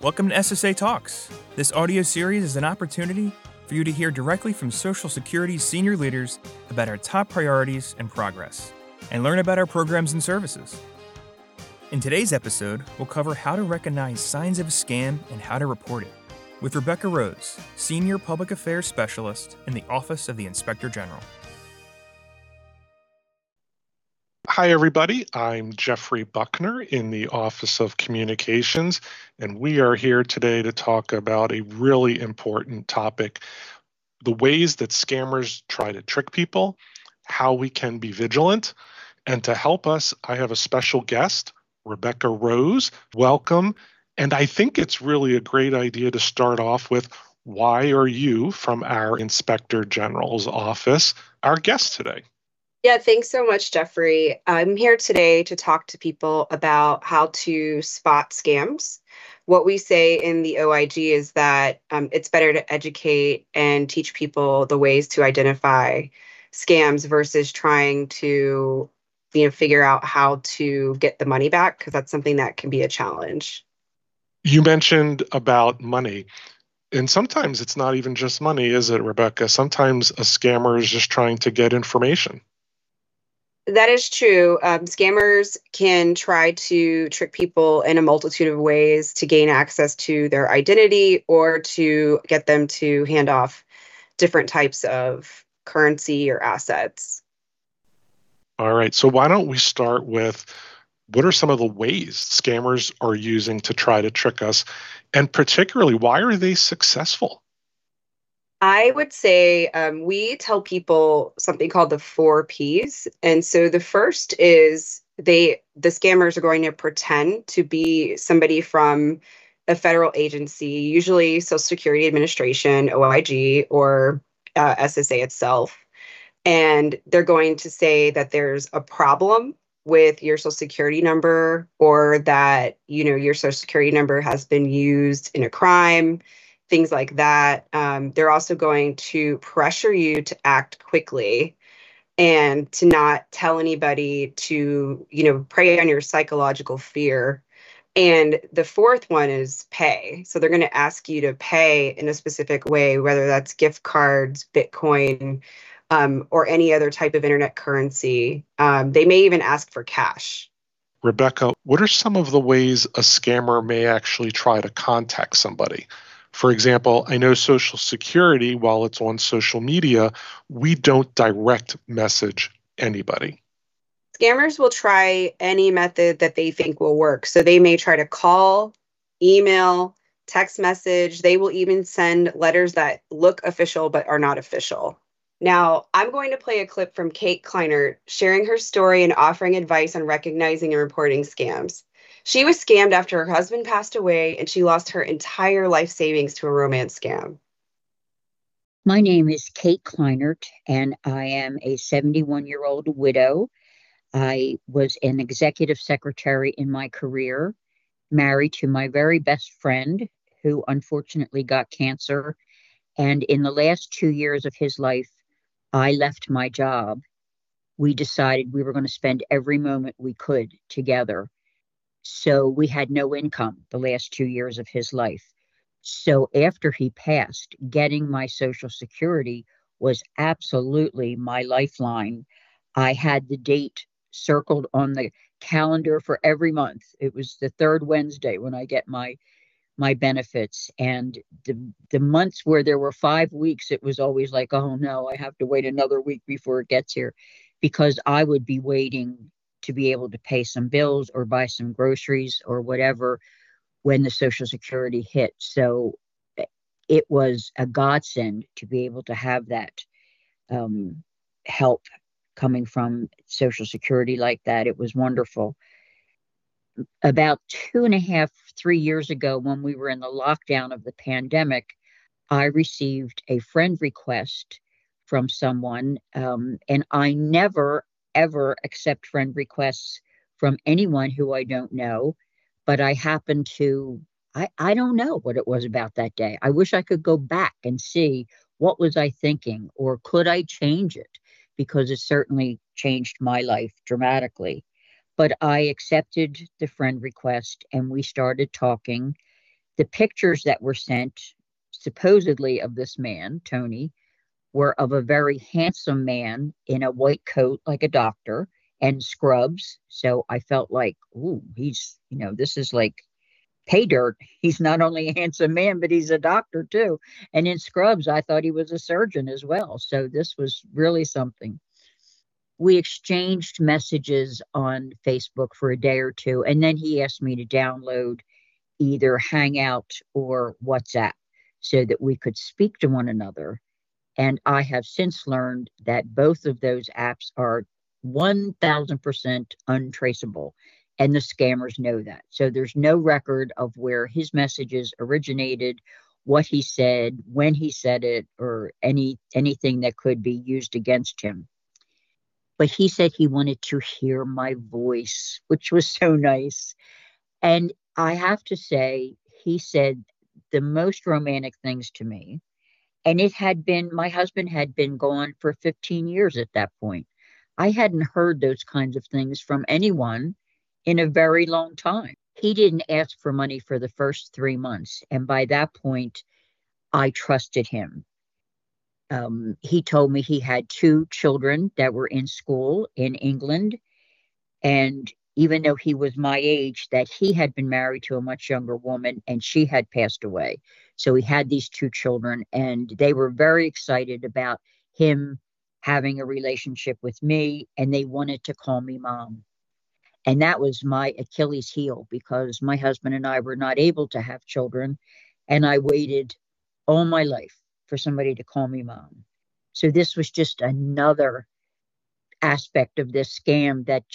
Welcome to SSA Talks. This audio series is an opportunity for you to hear directly from Social Security's senior leaders about our top priorities and progress, and learn about our programs and services. In today's episode, we'll cover how to recognize signs of a scam and how to report it, with Rebecca Rose, Senior Public Affairs Specialist in the Office of the Inspector General. Hi, everybody. I'm Jeffrey Buckner in the Office of Communications, and we are here today to talk about a really important topic, the ways that scammers try to trick people, how we can be vigilant. And to help us, I have a special guest, Rebecca Rose. Welcome. And I think it's really a great idea to start off with, why are you from our Inspector General's office our guest today? Yeah, thanks so much, Jeffrey. I'm here today to talk to people about how to spot scams. What we say in the OIG is that it's better to educate and teach people the ways to identify scams versus trying to, figure out how to get the money back, because that's something that can be a challenge. You mentioned about money. And sometimes it's not even just money, is it, Rebecca? Sometimes a scammer is just trying to get information. That is true. Scammers can try to trick people in a multitude of ways to gain access to their identity or to get them to hand off different types of currency or assets. All right. So why don't we start with, what are some of the ways scammers are using to try to trick us? And particularly, why are they successful? I would say we tell people something called the 4 Ps. And so the first is the scammers are going to pretend to be somebody from a federal agency, usually Social Security Administration, OIG, or SSA itself. And they're going to say that there's a problem with your Social Security number, or that, your Social Security number has been used in a crime, things like that. They're also going to pressure you to act quickly and to not tell anybody, to, prey on your psychological fear. And the fourth one is pay. So they're going to ask you to pay in a specific way, whether that's gift cards, Bitcoin, or any other type of internet currency. They may even ask for cash. Rebecca, what are some of the ways a scammer may actually try to contact somebody? For example, I know Social Security, while it's on social media, we don't direct message anybody. Scammers will try any method that they think will work. So they may try to call, email, text message. They will even send letters that look official but are not official. Now, I'm going to play a clip from Kate Kleinert sharing her story and offering advice on recognizing and reporting scams. She was scammed after her husband passed away, and she lost her entire life savings to a romance scam. My name is Kate Kleinert, and I am a 71-year-old widow. I was an executive secretary in my career, married to my very best friend, who unfortunately got cancer. And in the last 2 years of his life, I left my job. We decided we were going to spend every moment we could together. So we had no income the last 2 years of his life. So after he passed, getting my Social Security was absolutely my lifeline. I had the date circled on the calendar for every month. It was the third Wednesday when I get my benefits. And the months where there were 5 weeks, it was always like, oh no, I have to wait another week before it gets here, because I would be waiting to be able to pay some bills or buy some groceries or whatever when the Social Security hit. So it was a godsend to be able to have that help coming from Social Security like that. It was wonderful. About 2.5, 3 years ago, when we were in the lockdown of the pandemic, I received a friend request from someone, and I never, ever accept friend requests from anyone who I don't know, but I happened to, I don't know what it was about that day. I wish I could go back and see what was I thinking, or could I change it, because it certainly changed my life dramatically. But I accepted the friend request and we started talking. The pictures that were sent, supposedly of this man, Tony, were of a very handsome man in a white coat, like a doctor, and scrubs. So I felt like, ooh, he's, this is like pay dirt. He's not only a handsome man, but he's a doctor too. And in scrubs, I thought he was a surgeon as well. So this was really something. We exchanged messages on Facebook for a day or two, and then he asked me to download either Hangout or WhatsApp so that we could speak to one another. And I have since learned that both of those apps are 1000% untraceable. And the scammers know that. So there's no record of where his messages originated, what he said, when he said it, or anything that could be used against him. But he said he wanted to hear my voice, which was so nice. And I have to say, he said the most romantic things to me. And my husband had been gone for 15 years at that point. I hadn't heard those kinds of things from anyone in a very long time. He didn't ask for money for the first 3 months. And by that point, I trusted him. He told me he had 2 children that were in school in England. And even though he was my age, that he had been married to a much younger woman and she had passed away. So he had these 2 children, and they were very excited about him having a relationship with me, and they wanted to call me mom. And that was my Achilles heel, because my husband and I were not able to have children, and I waited all my life for somebody to call me mom. So this was just another aspect of this scam that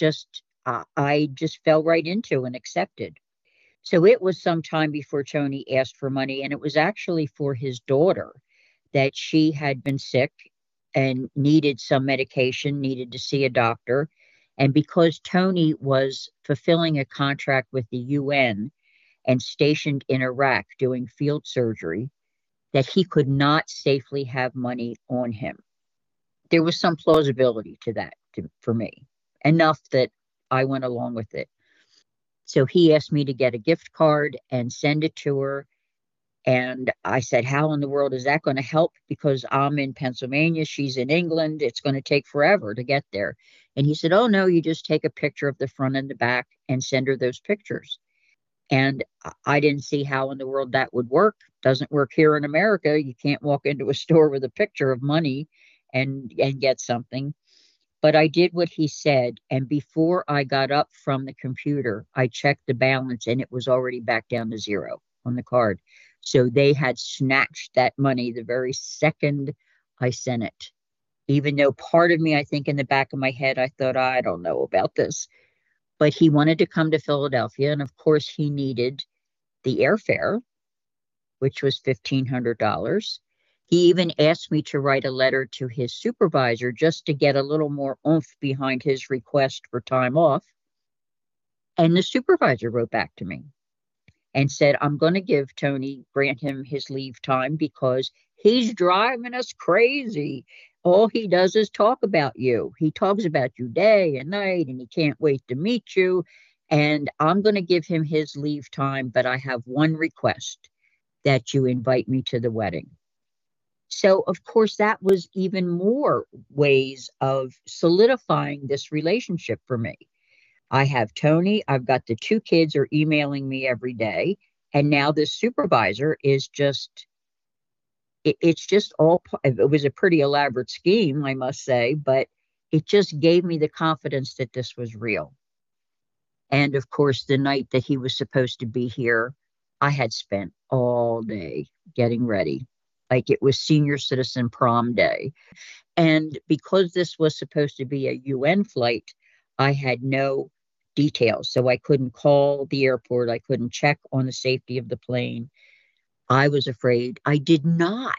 I just fell right into and accepted. So it was some time before Tony asked for money, and it was actually for his daughter, that she had been sick and needed some medication, needed to see a doctor. And because Tony was fulfilling a contract with the UN and stationed in Iraq doing field surgery, that he could not safely have money on him. There was some plausibility to that for me, enough that I went along with it. So he asked me to get a gift card and send it to her. And I said, how in the world is that going to help? Because I'm in Pennsylvania, she's in England. It's going to take forever to get there. And he said, oh, no, you just take a picture of the front and the back and send her those pictures. And I didn't see how in the world that would work. Doesn't work here in America. You can't walk into a store with a picture of money and get something. But I did what he said. And before I got up from the computer, I checked the balance, and it was already back down to 0 on the card. So they had snatched that money the very second I sent it. Even though part of me, I think in the back of my head, I thought, I don't know about this. But he wanted to come to Philadelphia. And of course, he needed the airfare, which was $1,500. He even asked me to write a letter to his supervisor just to get a little more oomph behind his request for time off. And the supervisor wrote back to me and said, I'm going to grant him his leave time because he's driving us crazy. All he does is talk about you. He talks about you day and night, and he can't wait to meet you. And I'm going to give him his leave time, but I have one request, that you invite me to the wedding. So, of course, that was even more ways of solidifying this relationship for me. I have Tony. I've got the 2 kids are emailing me every day. And now this supervisor is just, it's just all, it was a pretty elaborate scheme, I must say, but it just gave me the confidence that this was real. And of course, the night that he was supposed to be here, I had spent all day getting ready. Like it was senior citizen prom day. And because this was supposed to be a UN flight, I had no details. So I couldn't call the airport. I couldn't check on the safety of the plane. I was afraid. I did not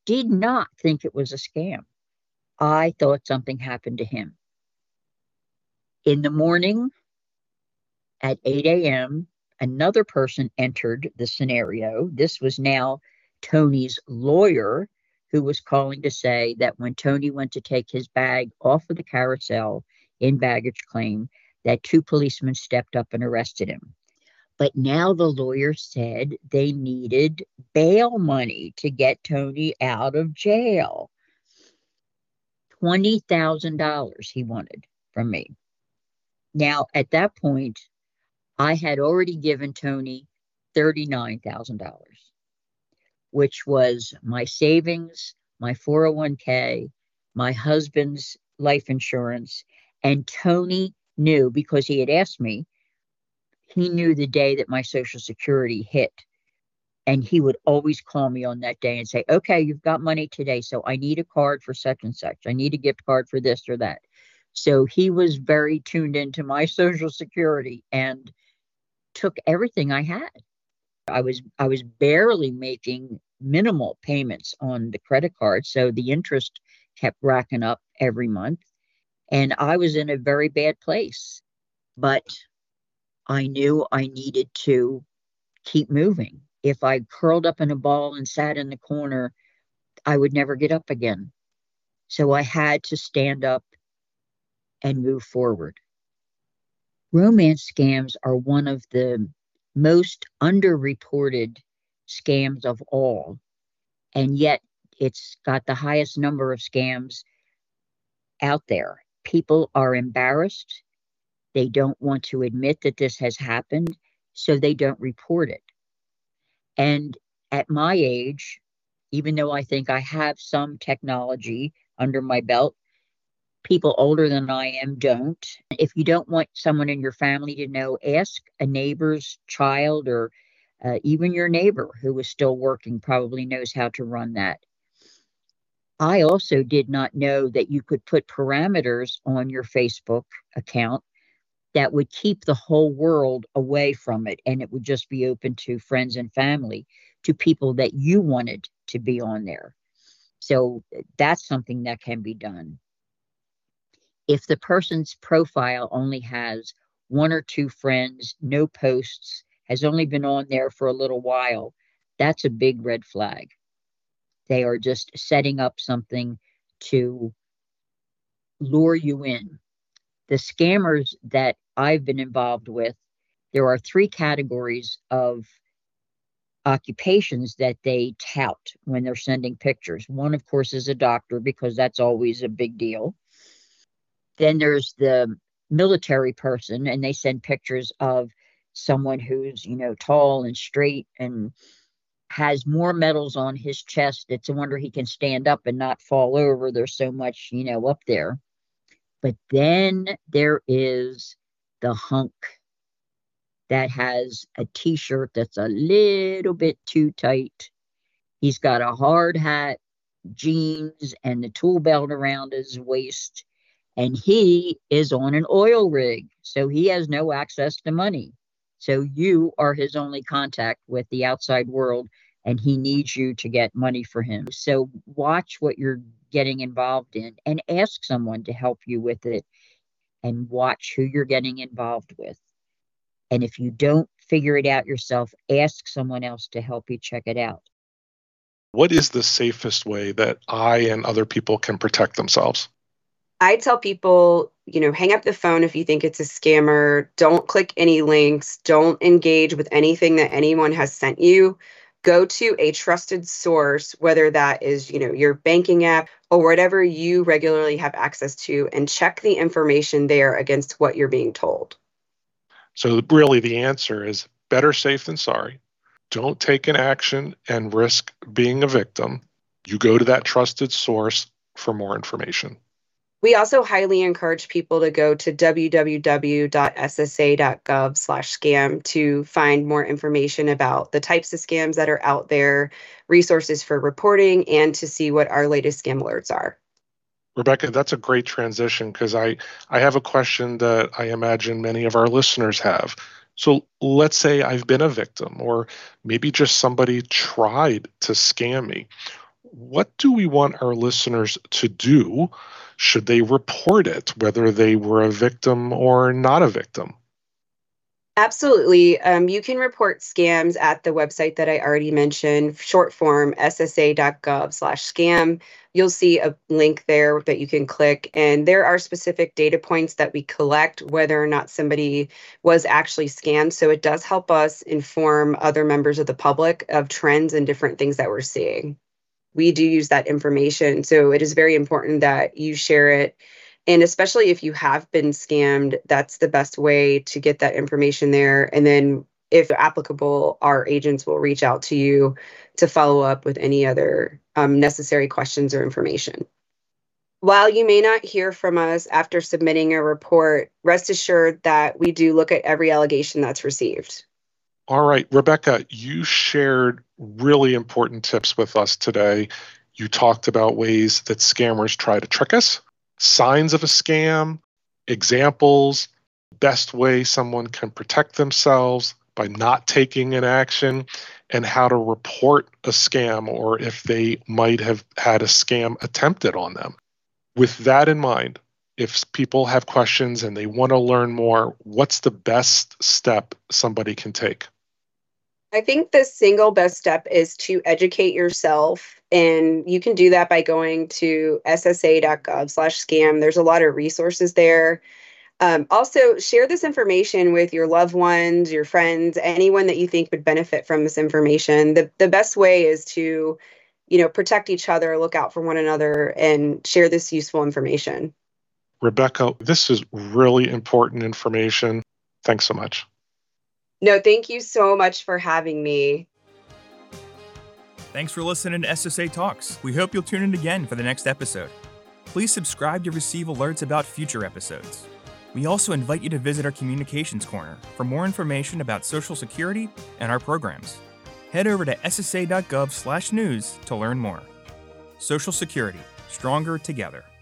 think it was a scam. I thought something happened to him. In the morning at 8 a.m., another person entered the scenario. This was now Tony's lawyer, who was calling to say that when Tony went to take his bag off of the carousel in baggage claim, that 2 policemen stepped up and arrested him. But now the lawyer said they needed bail money to get Tony out of jail. $20,000 he wanted from me. Now, at that point, I had already given Tony $39,000, which was my savings, my 401k, my husband's life insurance. And Tony knew, because he had asked me, he knew the day that my Social Security hit. And he would always call me on that day and say, okay, you've got money today, so I need a card for such and such. I need a gift card for this or that. So he was very tuned into my Social Security and took everything I had. I was barely making minimal payments on the credit card, so the interest kept racking up every month. And I was in a very bad place. But I knew I needed to keep moving. If I curled up in a ball and sat in the corner, I would never get up again. So I had to stand up and move forward. Romance scams are one of the most underreported scams of all. And yet it's got the highest number of scams out there. People are embarrassed. They don't want to admit that this has happened, so they don't report it. And at my age, even though I think I have some technology under my belt, people older than I am don't. If you don't want someone in your family to know, ask a neighbor's child, or even your neighbor who is still working probably knows how to run that. I also did not know that you could put parameters on your Facebook account that would keep the whole world away from it, and it would just be open to friends and family, to people that you wanted to be on there. So that's something that can be done. If the person's profile only has one or two friends, no posts, has only been on there for a little while, that's a big red flag. They are just setting up something to lure you in. The scammers that I've been involved with, there are three categories of occupations that they tout when they're sending pictures. One, of course, is a doctor, because that's always a big deal. Then there's the military person, and they send pictures of someone who's, tall and straight and has more medals on his chest. It's a wonder he can stand up and not fall over. There's so much, up there. But then there is the hunk that has a t-shirt that's a little bit too tight. He's got a hard hat, jeans, and the tool belt around his waist. And he is on an oil rig, so he has no access to money. So you are his only contact with the outside world, and he needs you to get money for him. So watch what you're getting involved in and ask someone to help you with it, and watch who you're getting involved with. And if you don't figure it out yourself, ask someone else to help you check it out. What is the safest way that I and other people can protect themselves? I tell people, hang up the phone if you think it's a scammer. Don't click any links. Don't engage with anything that anyone has sent you. Go to a trusted source, whether that is, your banking app or whatever you regularly have access to, and check the information there against what you're being told. So really the answer is better safe than sorry. Don't take an action and risk being a victim. You go to that trusted source for more information. We also highly encourage people to go to www.ssa.gov/scam to find more information about the types of scams that are out there, resources for reporting, and to see what our latest scam alerts are. Rebecca, that's a great transition, because I have a question that I imagine many of our listeners have. So let's say I've been a victim, or maybe just somebody tried to scam me. What do we want our listeners to do? Should they report it, whether they were a victim or not a victim? Absolutely. You can report scams at the website that I already mentioned, short form ssa.gov/scam. You'll see a link there that you can click, and there are specific data points that we collect whether or not somebody was actually scammed. So it does help us inform other members of the public of trends and different things that we're seeing. We do use that information. So it is very important that you share it. And especially if you have been scammed, that's the best way to get that information there. And then, if applicable, our agents will reach out to you to follow up with any other necessary questions or information. While you may not hear from us after submitting a report, rest assured that we do look at every allegation that's received. All right, Rebecca, you shared really important tips with us today. You talked about ways that scammers try to trick us, signs of a scam, examples, best way someone can protect themselves by not taking an action, and how to report a scam or if they might have had a scam attempted on them. With that in mind, if people have questions and they want to learn more, what's the best step somebody can take? I think the single best step is to educate yourself. And you can do that by going to ssa.gov/scam. There's a lot of resources there. Also, share this information with your loved ones, your friends, anyone that you think would benefit from this information. The best way is to, protect each other, look out for one another, and share this useful information. Rebecca, this is really important information. Thanks so much. No, thank you so much for having me. Thanks for listening to SSA Talks. We hope you'll tune in again for the next episode. Please subscribe to receive alerts about future episodes. We also invite you to visit our Communications Corner for more information about Social Security and our programs. Head over to ssa.gov/news to learn more. Social Security, stronger together.